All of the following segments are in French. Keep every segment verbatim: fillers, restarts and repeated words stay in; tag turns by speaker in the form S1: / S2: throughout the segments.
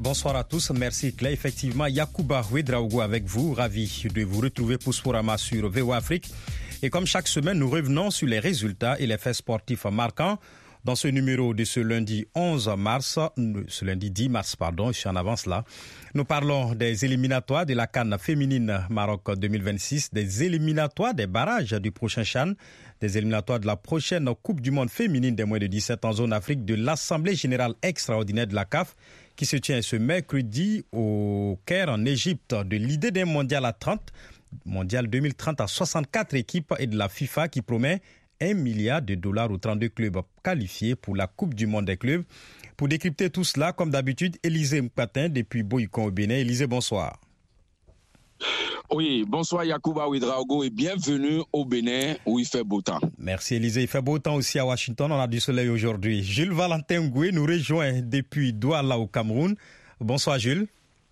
S1: bonsoir à tous. Merci Clay. Effectivement, Yacouba Ouedraogo avec vous. Ravi de vous retrouver pour Sporama sur V O Afrique. Et comme chaque semaine, nous revenons sur les résultats et les faits sportifs marquants. Dans ce numéro de ce lundi onze mars, ce lundi dix mars, pardon, je suis en avance là, nous parlons des éliminatoires de la CAN féminine Maroc deux mille vingt-six, des éliminatoires des barrages du prochain CHAN, des éliminatoires de la prochaine Coupe du monde féminine des moins de dix-sept ans en zone Afrique, de l'Assemblée générale extraordinaire de la C A F qui se tient ce mercredi au Caire en Égypte, de l'idée d'un mondial à trente, mondial deux mille trente à soixante-quatre équipes et de la FIFA qui promet un milliard de dollars aux trente-deux clubs qualifiés pour la Coupe du monde des clubs. Pour décrypter tout cela, comme d'habitude, Élisée Mpatin depuis Boycon au Bénin. Élisée, bonsoir.
S2: Oui, bonsoir Yacouba Ouedraogo et bienvenue au Bénin où il fait beau temps.
S1: Merci Élisée, il fait beau temps aussi à Washington, on a du soleil aujourd'hui. Jules Valentin Ngoué nous rejoint depuis Douala au Cameroun. Bonsoir Jules.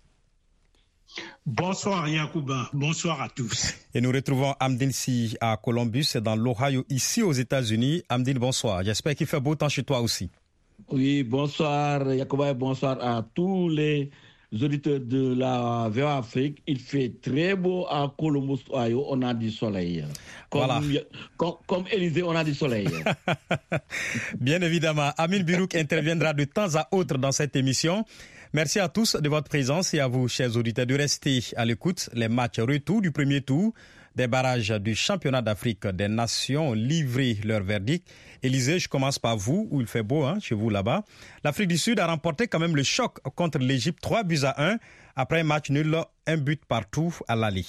S3: Bonsoir Yacouba, bonsoir à tous.
S1: Et nous retrouvons Amdine Si à Columbus, dans l'Ohio, ici aux États-Unis. Amdine, bonsoir. J'espère qu'il fait beau temps chez toi aussi.
S4: Oui, bonsoir Yacouba et bonsoir à tous les auditeurs de la V O Afrique. Il fait très beau à Columbus, Ohio, on a du soleil. Comme,
S1: voilà.
S4: Comme, comme Élysée, on a du soleil.
S1: Bien évidemment, Amine Birouk interviendra de temps à autre dans cette émission. Merci à tous de votre présence et à vous, chers auditeurs, de rester à l'écoute. Les matchs retour du premier tour des barrages du championnat d'Afrique des Nations ont livré leur verdict. Élisée, je commence par vous, où il fait beau, hein, chez vous là-bas. L'Afrique du Sud a remporté quand même le choc contre l'Égypte, trois buts à un, après un match nul, un but partout à l'aller.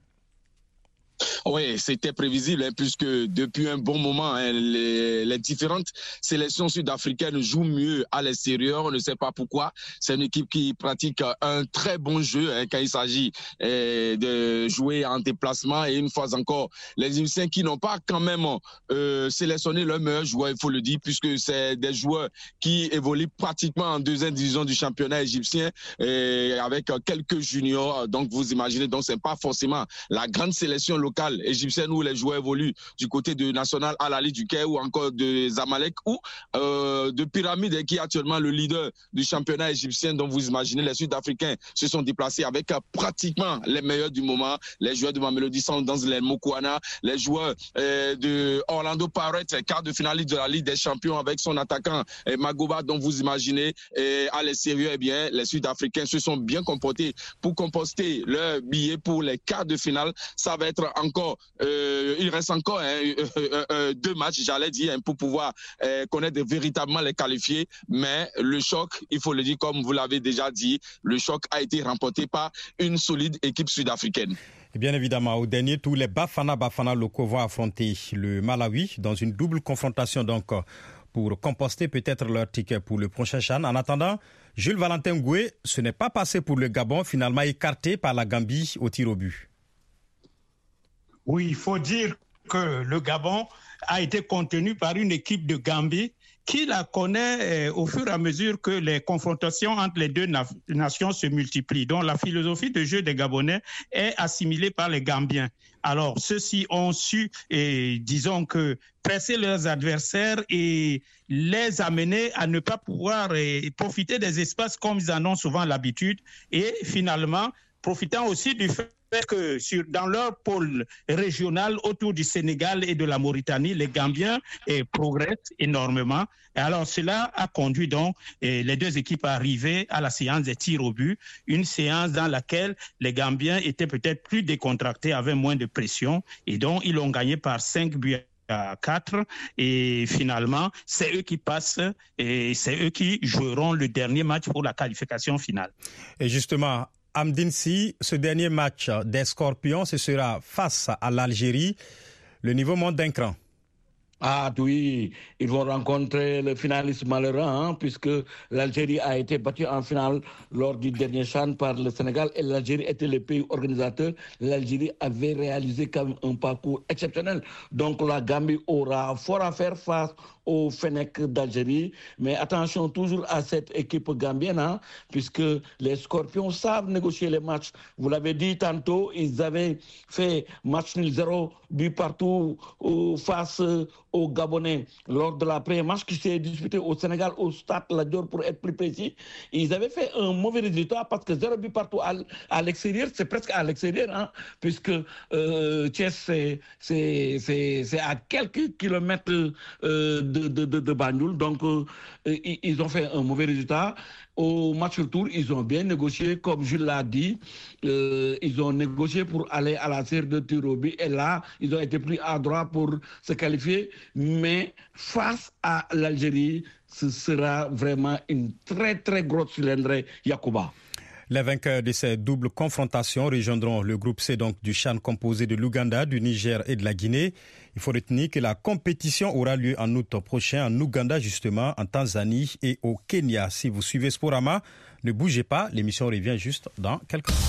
S2: Oui, c'était prévisible, hein, puisque depuis un bon moment, hein, les, les différentes sélections sud-africaines jouent mieux à l'extérieur. On ne sait pas pourquoi. C'est une équipe qui pratique un très bon jeu hein, quand il s'agit euh, de jouer en déplacement. Et une fois encore, les Égyptiens qui n'ont pas quand même euh, sélectionné leurs meilleurs joueurs, il faut le dire, puisque c'est des joueurs qui évoluent pratiquement en deuxième division du championnat égyptien euh, avec quelques juniors. Donc vous imaginez, donc c'est pas forcément la grande sélection locale égyptienne où les joueurs évoluent du côté de National Al Ahly du Caire ou encore de Zamalek ou euh, de Pyramide qui est actuellement le leader du championnat égyptien. Donc vous imaginez, les Sud-Africains se sont déplacés avec euh, pratiquement les meilleurs du moment. Les joueurs de Mamelodi Sundowns, les Mokoana, les joueurs euh, de Orlando Pirates, quart de finaliste de la Ligue des Champions avec son attaquant euh, Magoba. Donc vous imaginez, euh, à l'extérieur, eh bien, les Sud-Africains se sont bien comportés pour composter leur billet pour les quarts de finale. Ça va être encore, euh, il reste encore hein, euh, euh, deux matchs, j'allais dire, hein, pour pouvoir euh, connaître véritablement les qualifiés. Mais le choc, il faut le dire, comme vous l'avez déjà dit, le choc a été remporté par une solide équipe sud-africaine.
S1: Et bien évidemment, au dernier tour, les Bafana Bafana locaux vont affronter le Malawi dans une double confrontation donc pour composter peut-être leur ticket pour le prochain CHAN. En attendant, Jules Valentin Ngoué, ce n'est pas passé pour le Gabon, finalement écarté par la Gambie au tir au but.
S3: Oui, il faut dire que le Gabon a été contenu par une équipe de Gambie qui la connaît euh, au fur et à mesure que les confrontations entre les deux na- nations se multiplient. Donc la philosophie de jeu des Gabonais est assimilée par les Gambiens. Alors ceux-ci ont su, et, disons que, presser leurs adversaires et les amener à ne pas pouvoir et, profiter des espaces comme ils en ont souvent l'habitude et finalement profitant aussi du fait que sur, dans leur pôle régional autour du Sénégal et de la Mauritanie, les Gambiens eh, progressent énormément. Et alors cela a conduit donc eh, les deux équipes à arriver à la séance des tirs au but, une séance dans laquelle les Gambiens étaient peut-être plus décontractés, avaient moins de pression et donc ils ont gagné par cinq buts à quatre et finalement c'est eux qui passent et c'est eux qui joueront le dernier match pour la qualification finale.
S1: Et justement, Amdine Si, ce dernier match des Scorpions, ce sera face à l'Algérie. Le niveau monte d'un cran.
S4: Ah oui, ils vont rencontrer le finaliste malheureux, hein, puisque l'Algérie a été battue en finale lors du dernier CHAN par le Sénégal et l'Algérie était le pays organisateur. L'Algérie avait réalisé quand même un parcours exceptionnel. Donc la Gambie aura fort à faire face au Fennec d'Algérie. Mais attention toujours à cette équipe gambienne, hein, puisque les Scorpions savent négocier les matchs. Vous l'avez dit tantôt, ils avaient fait match nul zéro but partout face aux Gabonais lors de la première match qui s'est disputée au Sénégal, au Stade Lat Dior pour être plus précis. Ils avaient fait un mauvais résultat parce que zéro but partout à, à l'extérieur, c'est presque à l'extérieur, hein, puisque euh, Thiès, c'est, c'est, c'est, c'est à quelques kilomètres euh, de, de, de, de Banjul. Donc, euh, ils ont fait un mauvais résultat. Au match retour, ils ont bien négocié, comme Jules l'a dit. Euh, ils ont négocié pour aller à la série de tir au but. Et là, ils ont été plus adroits pour se qualifier. Mais face à l'Algérie, ce sera vraiment une très, très grosse cylindrée, Yacouba.
S1: Les vainqueurs de ces doubles confrontations rejoindront le groupe C donc du CHAN composé de l'Ouganda, du Niger et de la Guinée. Il faut retenir que la compétition aura lieu en août prochain en Ouganda justement, en Tanzanie et au Kenya. Si vous suivez Sporama, ne bougez pas, l'émission revient juste dans quelques minutes.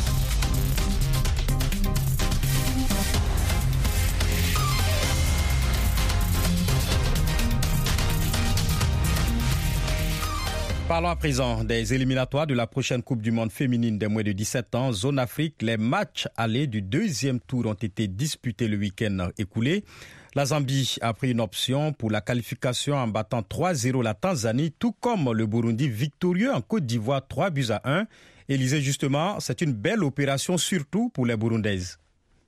S1: Parlons à présent des éliminatoires de la prochaine Coupe du Monde féminine des moins de dix-sept ans, zone Afrique. Les matchs allés du deuxième tour ont été disputés le week-end écoulé. La Zambie a pris une option pour la qualification en battant trois zéro la Tanzanie, tout comme le Burundi victorieux en Côte d'Ivoire trois buts à un. Élisée, justement, c'est une belle opération surtout pour les Burundaises.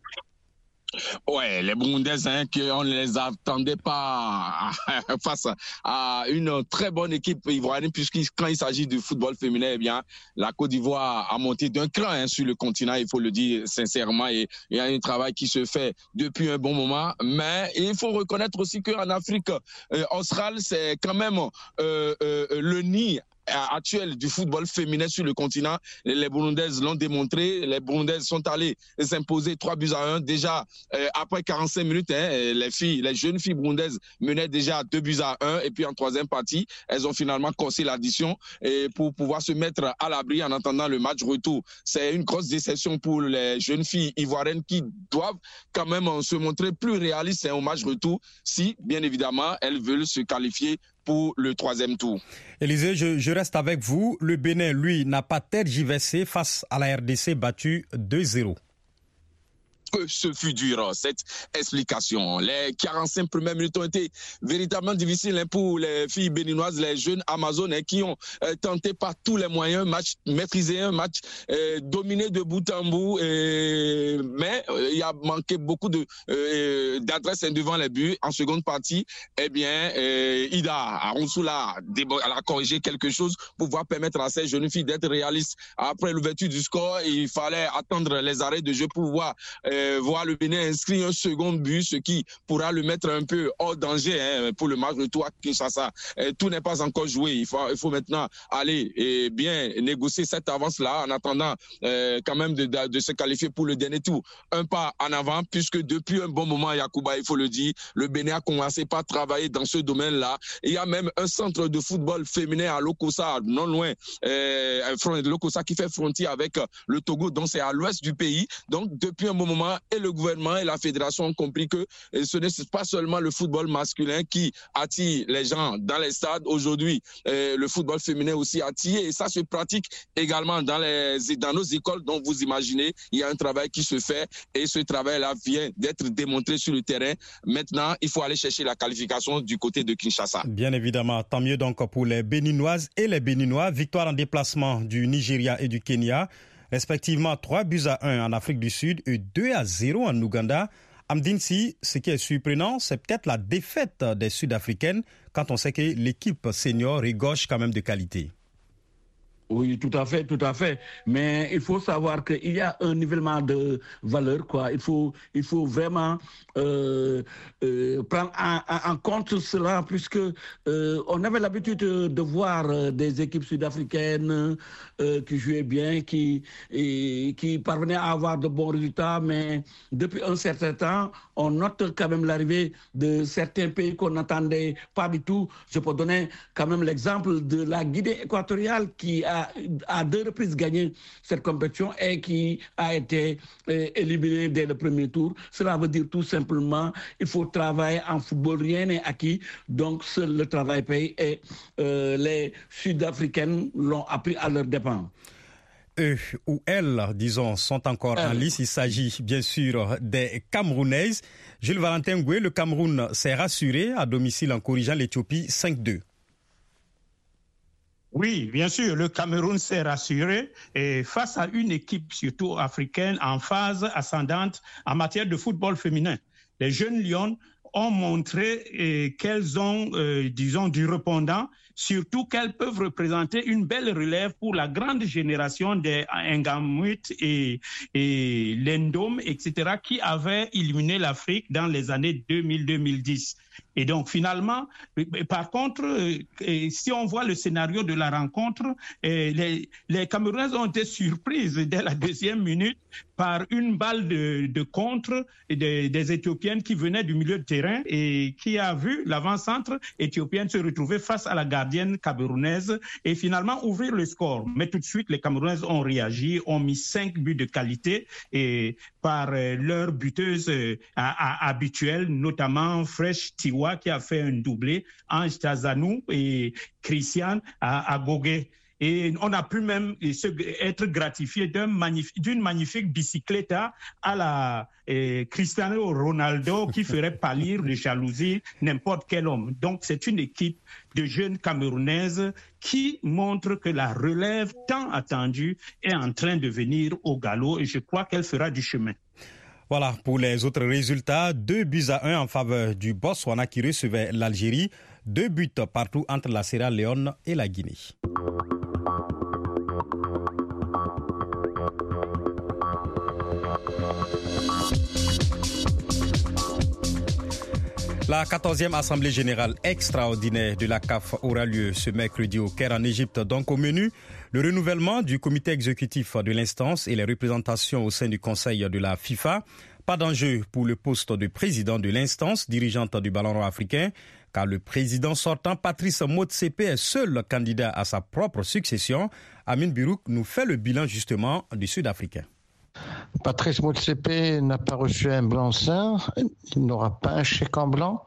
S2: Ouais, les Burundaises, hein, on ne les attendait pas face à une très bonne équipe ivoirienne, puisque quand il s'agit du football féminin, eh bien, la Côte d'Ivoire a monté d'un cran hein, sur le continent, il faut le dire sincèrement, et il y a un travail qui se fait depuis un bon moment. Mais il faut reconnaître aussi qu'en Afrique euh, australe, c'est quand même euh, euh, le nid actuel du football féminin sur le continent. Les Burundaises l'ont démontré. Les Burundaises sont allées s'imposer trois buts à un. Déjà, euh, après quarante-cinq minutes, hein, les filles, les jeunes filles burundaises menaient déjà deux buts à un. Et puis en troisième partie, elles ont finalement corsé l'addition et pour pouvoir se mettre à l'abri en attendant le match retour. C'est une grosse déception pour les jeunes filles ivoiriennes qui doivent quand même se montrer plus réalistes hein, au match retour si, bien évidemment, elles veulent se qualifier pour le troisième tour.
S1: Élisée, je, je reste avec vous. Le Bénin, lui, n'a pas tergiversé face à la R D C battue deux zéro.
S2: Que ce fut dur, cette explication. Les quarante-cinq premières minutes ont été véritablement difficiles hein, pour les filles béninoises, les jeunes Amazones hein, qui ont euh, tenté par tous les moyens, match maîtrisé, un match euh, dominé de bout en bout, et... mais euh, il a manqué beaucoup de, euh, d'adresse hein, devant les buts. En seconde partie, eh bien, euh, Ida Aronsula a corrigé quelque chose pour pouvoir permettre à ces jeunes filles d'être réalistes. Après l'ouverture du score, il fallait attendre les arrêts de jeu pour voir euh, voir le Bénin inscrire un second but, ce qui pourra le mettre un peu hors danger hein, pour le match retour à Kinshasa. Et tout n'est pas encore joué. Il faut, il faut maintenant aller et bien négocier cette avance-là en attendant euh, quand même de, de, de se qualifier pour le dernier tour. Un pas en avant, puisque depuis un bon moment, Yacouba, il faut le dire, le Bénin a commencé par travailler dans ce domaine-là. Il y a même un centre de football féminin à Lokossa, non loin, euh, Lokossa qui fait frontière avec le Togo, donc c'est à l'ouest du pays. Donc depuis un bon moment, et le gouvernement et la fédération ont compris que ce n'est pas seulement le football masculin qui attire les gens dans les stades. Aujourd'hui, euh, le football féminin aussi attire et ça se pratique également dans, les, dans nos écoles. Donc vous imaginez, il y a un travail qui se fait et ce travail-là vient d'être démontré sur le terrain. Maintenant, il faut aller chercher la qualification du côté de Kinshasa.
S1: Bien évidemment, tant mieux donc pour les Béninoises et les Béninois. Victoire en déplacement du Nigeria et du Kenya. Respectivement trois buts à un en Afrique du Sud et deux à zéro en Ouganda. Amdine, si ce qui est surprenant, c'est peut-être la défaite des Sud-Africaines quand on sait que l'équipe senior regorge quand même de qualité.
S4: Oui, tout à fait, tout à fait. Mais il faut savoir qu'il y a un nivellement de valeur, quoi. Il faut, il faut vraiment euh, euh, prendre en, en compte cela, puisque euh, on avait l'habitude de voir des équipes sud-africaines euh, qui jouaient bien, qui, et, qui parvenaient à avoir de bons résultats, mais depuis un certain temps, on note quand même l'arrivée de certains pays qu'on n'attendait pas du tout. Je peux donner quand même l'exemple de la Guinée équatoriale qui a a à deux reprises gagné cette compétition et qui a été euh, éliminé dès le premier tour. Cela veut dire tout simplement il faut travailler en football, rien n'est acquis, donc seul le travail paye et euh, les Sud-Africaines l'ont appris à leurs dépens.
S1: Eux ou elles, disons, sont encore Elle. en lice. Il s'agit bien sûr des Camerounaises. Jules Valentin Goué, le Cameroun s'est rassuré à domicile en corrigeant l'Éthiopie cinq deux.
S3: Oui, bien sûr, le Cameroun s'est rassuré et face à une équipe surtout africaine en phase ascendante en matière de football féminin. Les jeunes Lions ont montré eh, qu'elles ont, euh, disons, du répondant, surtout qu'elles peuvent représenter une belle relève pour la grande génération des Ngamouit et, et Lendom, et cetera, qui avaient éliminé l'Afrique dans les années deux mille à deux mille dix. Et donc, finalement, par contre, si on voit le scénario de la rencontre, les, les Camerounaises ont été surprises dès la deuxième minute par une balle de, de contre des, des Éthiopiennes qui venaient du milieu de terrain et qui a vu l'avant-centre éthiopienne se retrouver face à la gardienne camerounaise et finalement ouvrir le score. Mais tout de suite, les Camerounaises ont réagi, ont mis cinq buts de qualité et par leur buteuse habituelle, notamment Fresh Tiwa qui a fait un doublé, Ange Tazanou et Christiane Agogué. Et on a pu même être gratifié d'un magnifique, d'une magnifique bicyclette à la eh, Cristiano Ronaldo qui ferait pâlir de jalousie n'importe quel homme. Donc c'est une équipe de jeunes Camerounaises qui montre que la relève tant attendue est en train de venir au galop et je crois qu'elle fera du chemin.
S1: Voilà, pour les autres résultats, deux buts à un en faveur du Botswana qui recevait l'Algérie, deux buts partout entre la Sierra Leone et la Guinée. La quatorzième Assemblée générale extraordinaire de la C A F aura lieu ce mercredi au Caire en Égypte. Donc au menu, le renouvellement du comité exécutif de l'instance et les représentations au sein du Conseil de la FIFA. Pas d'enjeu pour le poste de président de l'instance dirigeante du ballon rond africain, car le président sortant, Patrice Motsepe, est seul candidat à sa propre succession. Amine Birouk nous fait le bilan justement du Sud-Africain.
S5: Patrice Motsepe n'a pas reçu un blanc-seing, il n'aura pas un chèque en blanc,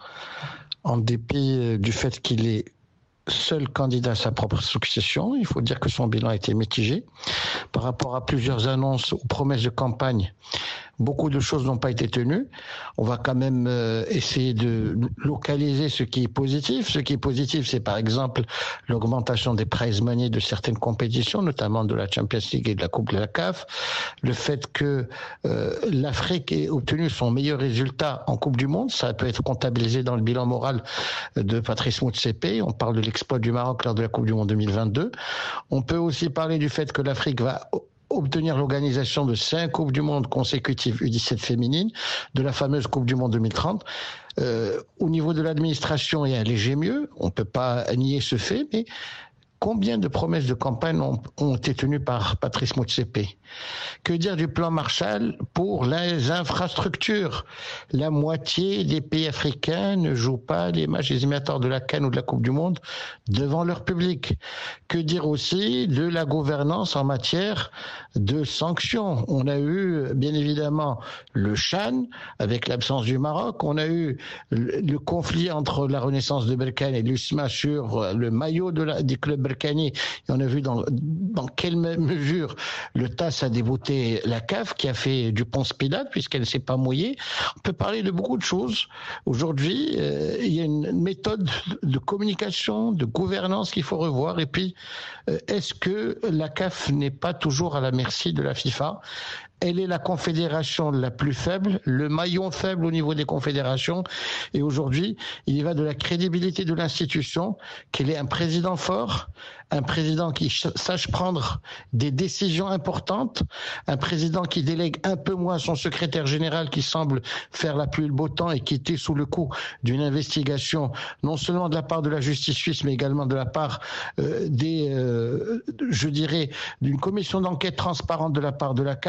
S5: en dépit du fait qu'il est seul candidat à sa propre succession. Il faut dire que son bilan a été mitigé. Par rapport à plusieurs annonces ou promesses de campagne, beaucoup de choses n'ont pas été tenues. On va quand même euh, essayer de localiser ce qui est positif. Ce qui est positif, c'est par exemple l'augmentation des prize money de certaines compétitions, notamment de la Champions League et de la Coupe de la C A F. Le fait que euh, l'Afrique ait obtenu son meilleur résultat en Coupe du Monde, ça peut être comptabilisé dans le bilan moral de Patrice Motsepe. On parle de l'exploit du Maroc lors de la Coupe du Monde deux mille vingt-deux. On peut aussi parler du fait que l'Afrique va obtenir l'organisation de cinq Coupes du Monde consécutives U dix-sept féminines, de la fameuse Coupe du Monde deux mille trente. Euh, au niveau de l'administration, il y a un léger mieux, on ne peut pas nier ce fait, mais combien de promesses de campagne ont, ont été tenues par Patrice Motsepe? Que dire du plan Marshall pour les infrastructures? La moitié des pays africains ne jouent pas les matchs des éliminatoires de la CAN ou de la Coupe du Monde devant leur public. Que dire aussi de la gouvernance en matière de sanctions? On a eu bien évidemment le Chan avec l'absence du Maroc. On a eu le, le conflit entre la Renaissance de Berkane et l'U S M A sur le maillot de la, des clubs berkanais. Et on a vu dans, dans quelle mesure le T A S a débouté la C A F qui a fait du Ponce Pilate puisqu'elle ne s'est pas mouillée. On peut parler de beaucoup de choses. Aujourd'hui, euh, il y a une méthode de communication, de gouvernance qu'il faut revoir. Et puis, euh, est-ce que la C A F n'est pas toujours à la merci de la FIFA? Elle est la confédération la plus faible, le maillon faible au niveau des confédérations. Et aujourd'hui, il y va de la crédibilité de l'institution, qu'elle ait un président fort, un président qui sache prendre des décisions importantes, un président qui délègue un peu moins son secrétaire général qui semble faire la pluie et le beau temps et qui était sous le coup d'une investigation, non seulement de la part de la justice suisse, mais également de la part euh, des, euh, je dirais, d'une commission d'enquête transparente de la part de la C A F.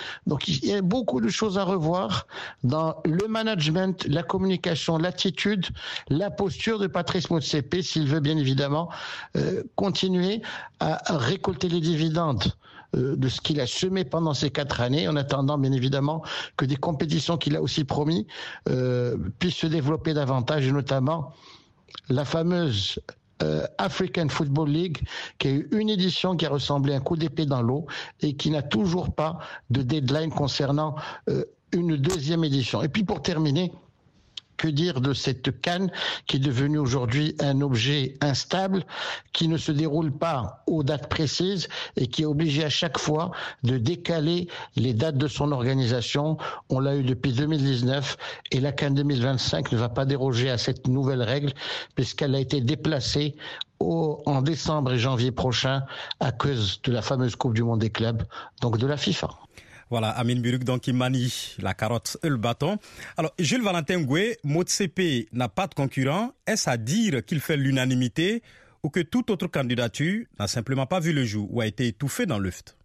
S5: Donc il y a beaucoup de choses à revoir dans le management, la communication, l'attitude, la posture de Patrice Motsepe s'il veut bien évidemment euh, continuer à récolter les dividendes de ce qu'il a semé pendant ces quatre années, en attendant bien évidemment que des compétitions qu'il a aussi promis euh, puissent se développer davantage, et notamment la fameuse euh, African Football League, qui a eu une édition qui a ressemblé à un coup d'épée dans l'eau et qui n'a toujours pas de deadline concernant euh, une deuxième édition. Et puis pour terminer, que dire de cette CAN qui est devenue aujourd'hui un objet instable, qui ne se déroule pas aux dates précises et qui est obligé à chaque fois de décaler les dates de son organisation. On l'a eu depuis deux mille dix-neuf et la CAN deux mille vingt-cinq ne va pas déroger à cette nouvelle règle puisqu'elle a été déplacée au, en décembre et janvier prochain à cause de la fameuse Coupe du Monde des clubs, donc de la FIFA.
S1: Voilà, Amine Biruk, donc, il manie la carotte et le bâton. Alors, Jules Valentin Goué, Motsepe n'a pas de concurrent. Est-ce à dire qu'il fait l'unanimité ou que toute autre candidature n'a simplement pas vu le jour ou a été étouffée dans l'œuf?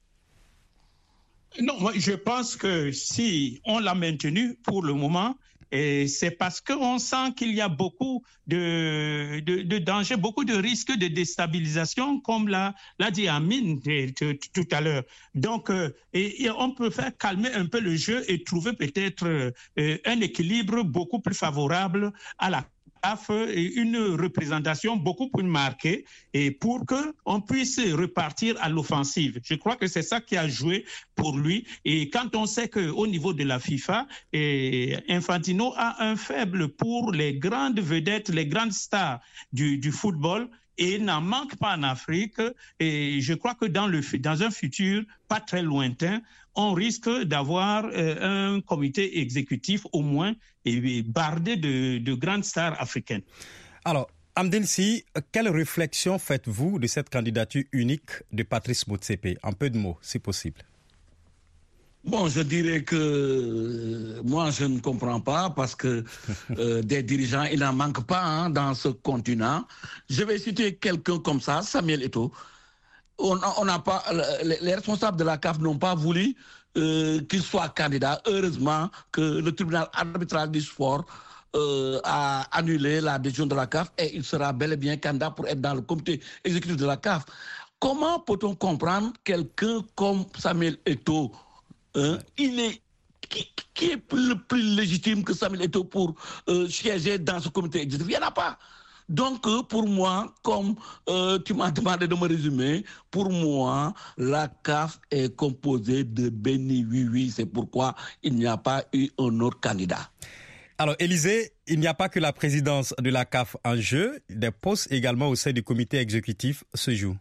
S3: Non, moi, je pense que si on l'a maintenu pour le moment, et c'est parce qu'on sent qu'il y a beaucoup de, de, de dangers, beaucoup de risques de déstabilisation, comme l'a, l'a dit Amine tout à l'heure. Donc, euh, et, et on peut faire calmer un peu le jeu et trouver peut-être euh, un équilibre beaucoup plus favorable à la et une représentation beaucoup plus marquée et pour qu'on puisse repartir à l'offensive. Je crois que c'est ça qui a joué pour lui. Et quand on sait qu'au niveau de la FIFA, et Infantino a un faible pour les grandes vedettes, les grandes stars du, du football, et il n'en manque pas en Afrique. Et je crois que dans, le, dans un futur pas très lointain, on risque d'avoir euh, un comité exécutif au moins et bardé de, de grandes stars africaines.
S1: Alors, Amden Si, quelle réflexion faites-vous de cette candidature unique de Patrice Motsepe? En peu de mots, si possible.
S4: Bon, je dirais que euh, moi, je ne comprends pas parce que euh, des dirigeants, il n'en manque pas hein, dans ce continent. Je vais citer quelqu'un comme ça, Samuel Eto'o. On n'a pas, les, les responsables de la C A F n'ont pas voulu euh, qu'il soit candidat. Heureusement que le tribunal arbitral du sport euh, a annulé la décision de la C A F et il sera bel et bien candidat pour être dans le comité exécutif de la C A F. Comment peut-on comprendre quelqu'un comme Samuel Eto'o hein, il est, qui, qui est le plus légitime que Samuel Eto'o pour euh, siéger dans ce comité exécutif? Il n'y en a pas. Donc, pour moi, comme euh, tu m'as demandé de me résumer, pour moi, la C A F est composée de béni oui oui. C'est pourquoi il n'y a pas eu un autre candidat.
S1: Alors, Élisée, il n'y a pas que la présidence de la C A F en jeu. Des postes également au sein du comité exécutif se jouent.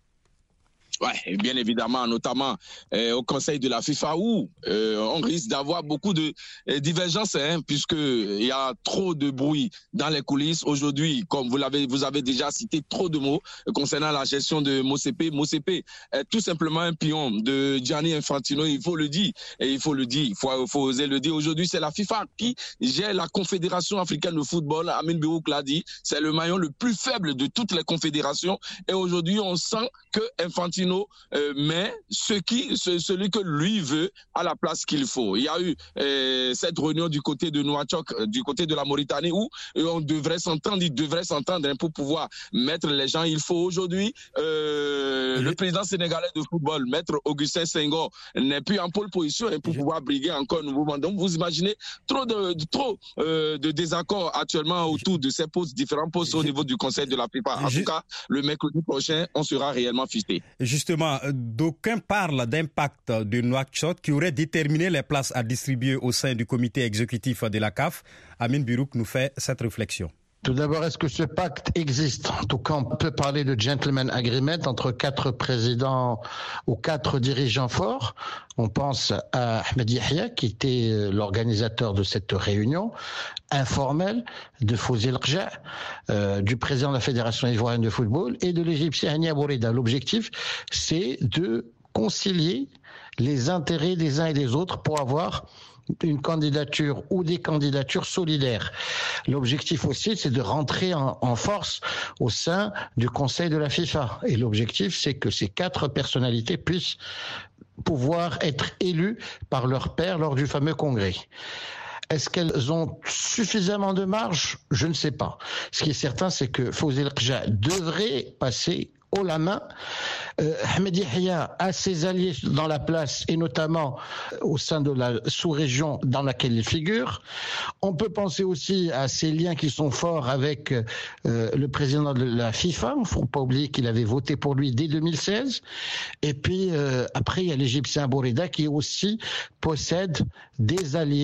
S2: Ouais, bien évidemment, notamment euh, au Conseil de la FIFA où euh, on risque d'avoir beaucoup de euh, divergences, hein, puisque il y a trop de bruit dans les coulisses. Aujourd'hui, comme vous l'avez, vous avez déjà cité trop de mots concernant la gestion de Motsepe. Motsepe est tout simplement un pion de Gianni Infantino. Il faut le dire, et il faut le dire, il faut, faut oser le dire. Aujourd'hui, c'est la FIFA qui gère la Confédération africaine de football. Amine Biruk l'a dit, c'est le maillon le plus faible de toutes les confédérations. Et aujourd'hui, on sent que Infantino Euh, mais ce qui, ce, celui que lui veut à la place qu'il faut. Il y a eu euh, cette réunion du côté de Nouakchott, euh, du côté de la Mauritanie, où euh, on devrait s'entendre, il devrait s'entendre hein, pour pouvoir mettre les gens. Il faut aujourd'hui, euh, le président sénégalais de football, maître Augustin Senghor, n'est plus en pole position hein, pour Je... pouvoir briguer encore un nouveau mandat. Donc vous imaginez trop de, de trop euh, de désaccords actuellement autour de ces postes, différents postes Je... au niveau du Conseil de la FIFA. En Je... tout cas, le mercredi prochain, on sera réellement fiché.
S1: Justement, d'aucuns parlent d'impact de Nouakchott qui aurait déterminé les places à distribuer au sein du comité exécutif de la C A F. Amine Biruk nous fait cette réflexion.
S5: Tout d'abord, est-ce que ce pacte existe? En tout cas, on peut parler de gentleman agreement entre quatre présidents ou quatre dirigeants forts. On pense à Ahmed Yahya, qui était l'organisateur de cette réunion informelle, de Fouzi El Rja, euh, du président de la Fédération ivoirienne de football et de l'Égyptien Hani Abou Rida. L'objectif, c'est de concilier les intérêts des uns et des autres pour avoir une candidature ou des candidatures solidaires. L'objectif aussi, c'est de rentrer en, en force au sein du Conseil de la FIFA. Et l'objectif, c'est que ces quatre personnalités puissent pouvoir être élues par leur père lors du fameux congrès. Est-ce qu'elles ont suffisamment de marge? Je ne sais pas. Ce qui est certain, c'est que Fawzi El-Qja devrait passer haut la main. Euh, Ahmed Yahya a ses alliés dans la place et notamment au sein de la sous-région dans laquelle il figure. On peut penser aussi à ces liens qui sont forts avec euh, le président de la FIFA. Il ne faut pas oublier qu'il avait voté pour lui dès deux mille seize. Et puis euh, après, il y a l'Égyptien Bourida qui aussi possède des alliés